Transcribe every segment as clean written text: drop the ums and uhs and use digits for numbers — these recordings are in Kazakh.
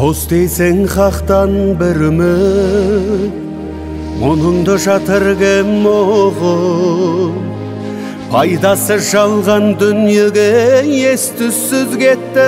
Тоз дейсең хақтан бір үміт, мұныңды жатыр кем оғым. Пайдасы жалған дүниеге ес-түссіз кетті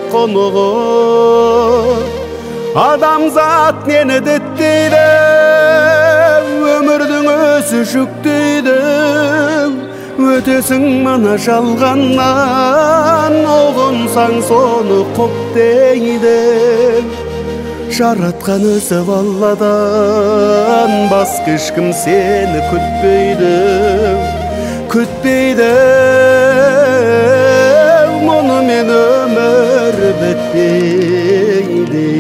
қонығым. Адамзат нені діттейді, өмірдің өзі жүктейді. Өтесің мана жалғаннан, оғынсаң соны құп дейді. Жаратқан өзі Алладан, басқа ешкім сені күтпейді. Күтпейді, мұнымен өмір бітпейді.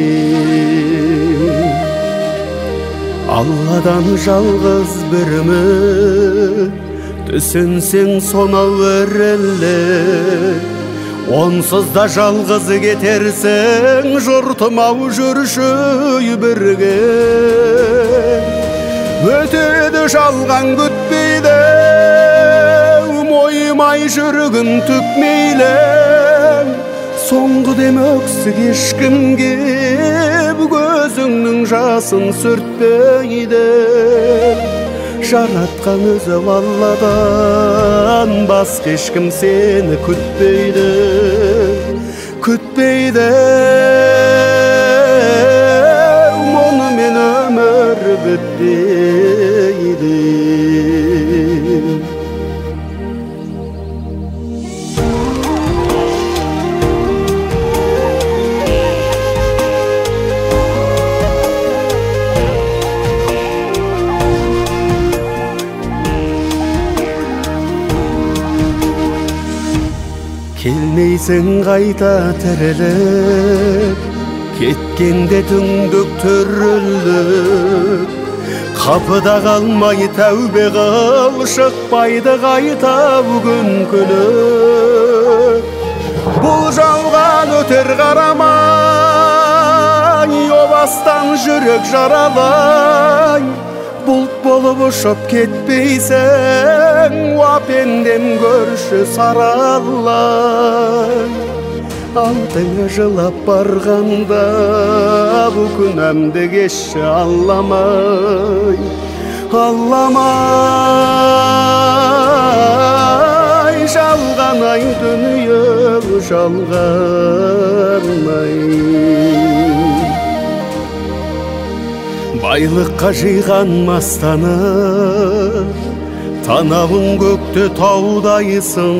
Алладан жалғыз бір үміт, түсінсең сонау өрелі. Онсыз да жалғыз кетерсің, жұртым-ау жүрші бірге. Өтеді жалған күтпейді, мойымай жүргін түкмейлі. Соңғы дем өксік ешкімге, көзіңнің жасын сүртпейді. Жаратқан өзі Алладан, басқа ешкім сені күтпейді. Күтпейді, мұнымен өмір бітпейді. Келмейсің қайта тіріліп, кеткенде түңдік түріліп. Қапыда қалмай тәубе қыл, шықпайды қайта бүгін күліп. Бұл жалған өтер қарамай, о бастан жүрек жаралай. Бұлт болып ұшып кетпейсің, пендем көрші саралай. Алдыңа жылап барғанда, бұл күнәмді кешші алламай. Алламай, жалғанай дүние жалғанай. Байлыққа жиған мастаны, танауың көкте таудайсың.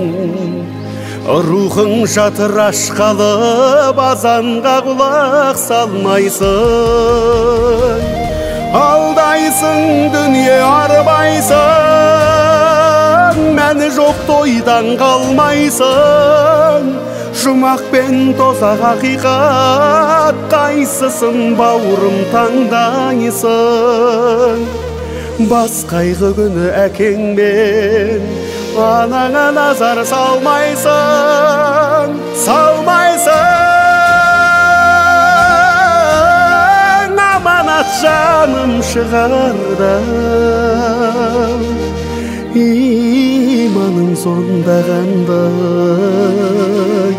Рухың жатыр ашқалып, азанға құлақ салмайсың. Алдайсың, дүние арбайсың, мәні жоқ тойдан қалмайсың. Жұмақ пен тозақ ақиқат, қайсысын бауырым таңдайсың. Бас қайғы күні әкеңмен, анаңа назар салмайсың. Салмайсың, аманат жаным шығарда. Иманың сондағандай.